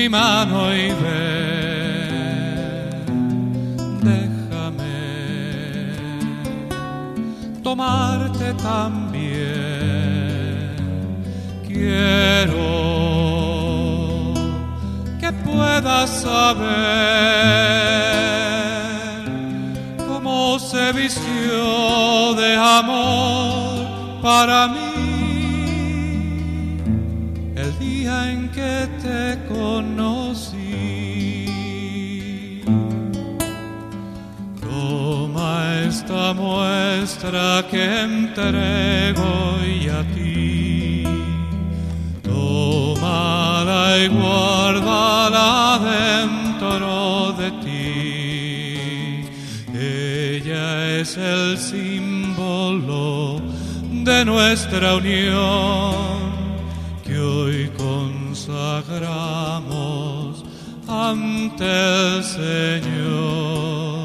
mi mano y ven, déjame tomarte también. Quiero que puedas saber cómo se vistió de amor para mí el día en que te conocí. Toma esta muestra que entrego y a ti, tómala y guárdala dentro de ti. Ella es el símbolo de nuestra unión que hoy consagramos ante el Señor.